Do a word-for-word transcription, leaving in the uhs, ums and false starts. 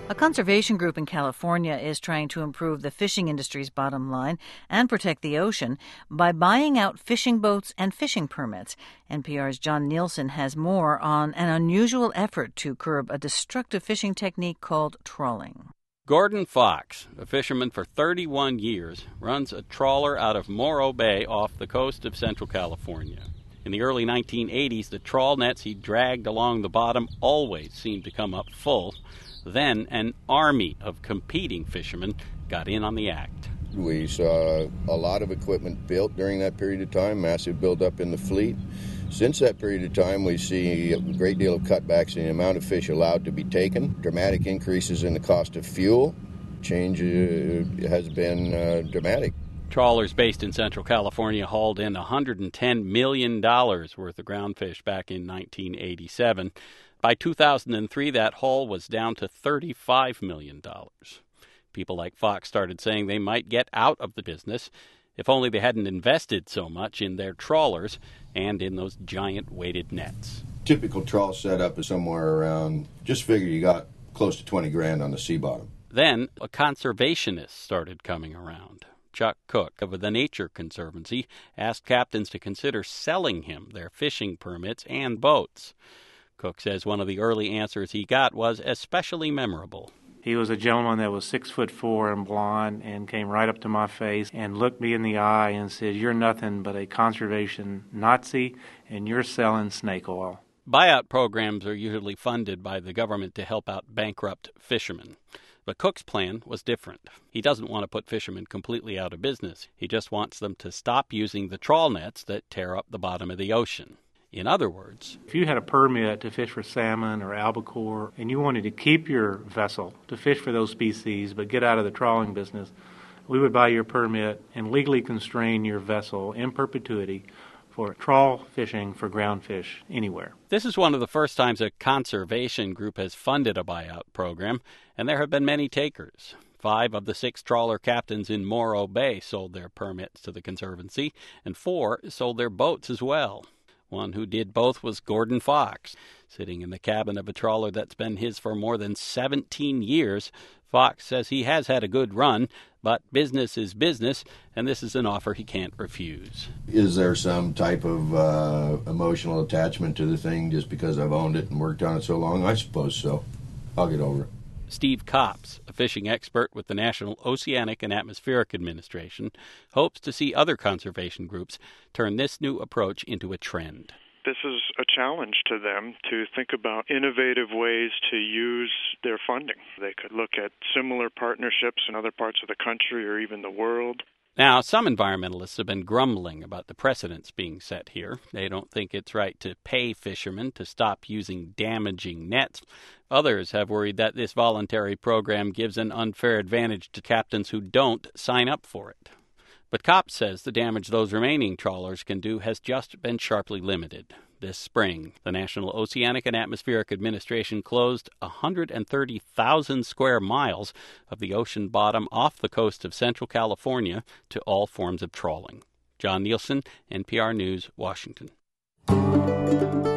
A conservation group in California is trying to improve the fishing industry's bottom line and protect the ocean by buying out fishing boats and fishing permits. N P R's John Nielsen has more on an unusual effort to curb a destructive fishing technique called trawling. Gordon Fox, a fisherman for thirty-one years, runs a trawler out of Morro Bay off the coast of Central California. In the early nineteen eighties, the trawl nets he dragged along the bottom always seemed to come up full. Then an army of competing fishermen got in on the act. We saw a lot of equipment built during that period of time, massive buildup in the fleet. Since that period of time, we see a great deal of cutbacks in the amount of fish allowed to be taken, dramatic increases in the cost of fuel. Change uh, has been uh, dramatic. Trawlers based in Central California hauled in one hundred ten million dollars worth of groundfish back in nineteen eighty-seven. By two thousand three, that haul was down to thirty-five million dollars. People like Fox started saying they might get out of the business if only they hadn't invested so much in their trawlers and in those giant weighted nets. Typical trawl setup is somewhere around, just figure you got close to twenty grand on the sea bottom. Then a conservationist started coming around. Chuck Cook of the Nature Conservancy asked captains to consider selling him their fishing permits and boats. Cook says one of the early answers he got was especially memorable. He was a gentleman that was six foot four and blonde and came right up to my face and looked me in the eye and said, "You're nothing but a conservation Nazi and you're selling snake oil." Buyout programs are usually funded by the government to help out bankrupt fishermen. But Cook's plan was different. He doesn't want to put fishermen completely out of business. He just wants them to stop using the trawl nets that tear up the bottom of the ocean. In other words, if you had a permit to fish for salmon or albacore and you wanted to keep your vessel to fish for those species but get out of the trawling business, we would buy your permit and legally constrain your vessel in perpetuity for trawl fishing for groundfish anywhere. This is one of the first times a conservation group has funded a buyout program, and there have been many takers. Five of the six trawler captains in Morro Bay sold their permits to the Conservancy, and four sold their boats as well. One who did both was Gordon Fox. Sitting in the cabin of a trawler that's been his for more than seventeen years, Fox says he has had a good run, but business is business, and this is an offer he can't refuse. Is there some type of uh, emotional attachment to the thing just because I've owned it and worked on it so long? I suppose so. I'll get over it. Steve Copps, a fishing expert with the National Oceanic and Atmospheric Administration, hopes to see other conservation groups turn this new approach into a trend. This is a challenge to them to think about innovative ways to use their funding. They could look at similar partnerships in other parts of the country or even the world. Now, some environmentalists have been grumbling about the precedents being set here. They don't think it's right to pay fishermen to stop using damaging nets. Others have worried that this voluntary program gives an unfair advantage to captains who don't sign up for it. But Copps says the damage those remaining trawlers can do has just been sharply limited. This spring, the National Oceanic and Atmospheric Administration closed one hundred thirty thousand square miles of the ocean bottom off the coast of Central California to all forms of trawling. John Nielsen, N P R News, Washington.